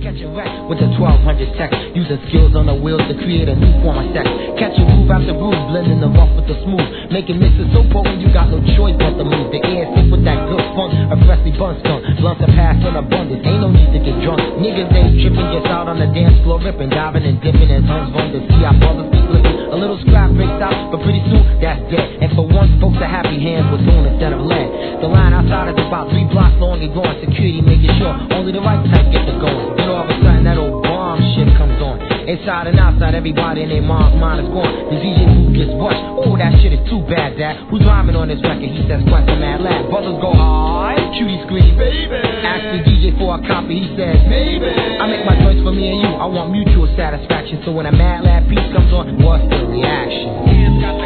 catching wreck with the 1200 tech. Using skills on the wheels to create a new form of sex. Catching groove after groove, blending the rough with the smooth. Making mixes so potent you got no choice but to move. The air sick with that good funk, a freshly bun skunk. Blunts to pass on abundance, ain't no need to get drunk. Niggas ain't tripping, gets out on the dance floor, ripping, diving and dipping and tongues run to see our brothers be flipping. A little scrap breaks out, but pretty soon that's dead. And for once, folks are happy hands with tune instead of lead. The line outside is about 3 blocks long and going. Security making sure only the right type get the going. Then all of a sudden that old bomb shit comes on. Inside and outside, everybody in their mom's mind is gone. The DJ booth gets washed. Oh, that shit is too bad, Dad. Who's rhyming on this record? He says, "Quite the mad lad." Brothers go, "Alright." Cutie scream, "Baby." Ask the DJ for a copy. He says, "Baby." I make my choice for me and you. I want mutual satisfaction. So when a mad lad piece comes on, what's the reaction?